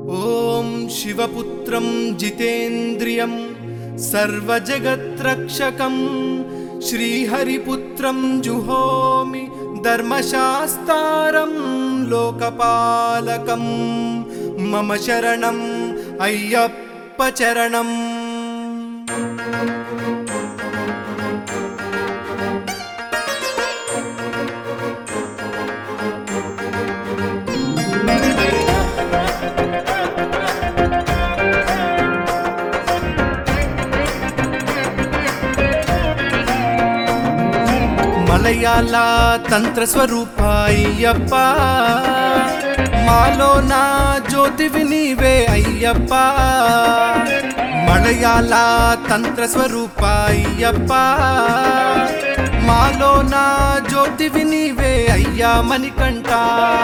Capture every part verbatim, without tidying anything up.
ఓం శివపుత్రం జితేంద్రియం సర్వజగత్రక్షకం శ్రీహరిపుత్రం జుహోమి ధర్మశాస్త్రం లోకపాలకం మమ శరణం అయ్యప్ప చరణం. మలయాళ తంత్ర స్వరూప అయ్యప్ప, మాలో నా జ్యోతివి నీవే అయ్యప్ప. మలయాళ తంత్ర స్వరూప అయ్యప్ప, మాలో నా జ్యోతివి నీవే అయ్యా మణికంఠ.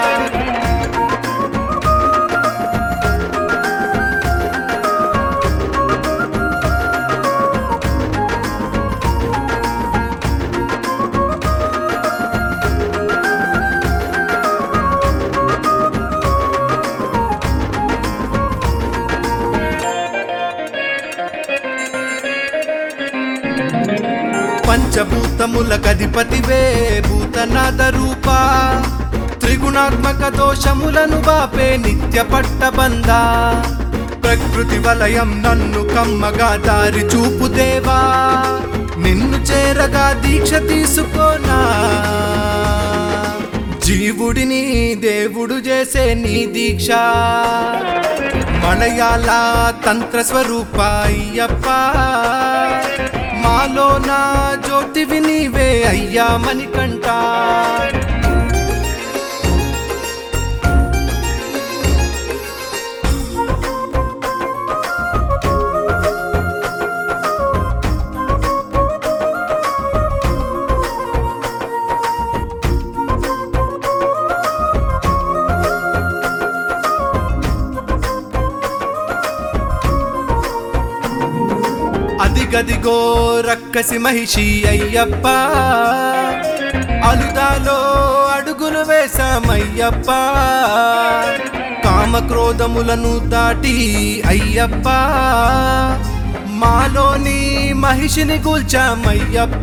పంచభూతముల కధిపతివే భూతనాథ రూప, త్రిగుణాత్మక దోషములను బాపే నిత్య పట్టబంధ. ప్రకృతి వలయం నన్ను కమ్మగా దారి చూపు దేవా, నిన్ను చేరగా దీక్ష తీసుకోనా. జీవుడిని దేవుడు చేసే నీ దీక్ష. మలయాళ తంత్ర స్వరూప అయ్యప్ప, మాలో నా జ్యోతివి నీవే అయ్యా మణికంఠ. అదిగదిగో రక్కసి మహిషి అయ్యప్ప, అలుదాలో అడుగులు వేశామయ్యప్ప. కామక్రోధములను దాటి అయ్యప్ప, మాలోని మహిషిని కూల్చామయ్యప్ప.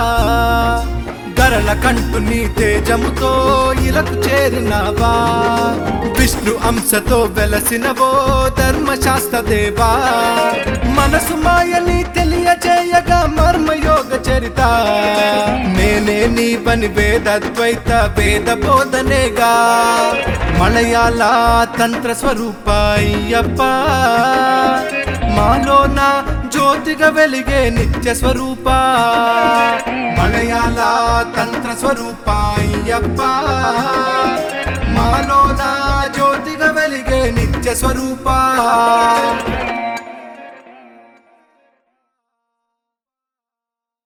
గరళ కంటుని తేజముతో ఇలకు చేరినవా, విష్ణు అంశతో వెలసినవో ధర్మశాస్త్ర దేవా. మనసు మాయని తెలియచేయగా మర్మయోగ చరిత, నేనే నీ పని వేదద్వైత వేద బోధనేగా. మలయాళ తంత్ర స్వరూప అయ్యప్ప, మాలో నా జ్యోతిగా వెలిగే నిత్య స్వరూప. మలయాళ తంత్ర స్వరూప అయ్యప్ప, మాలో నా జ్యోతిగా వెలిగే నిత్య స్వరూప.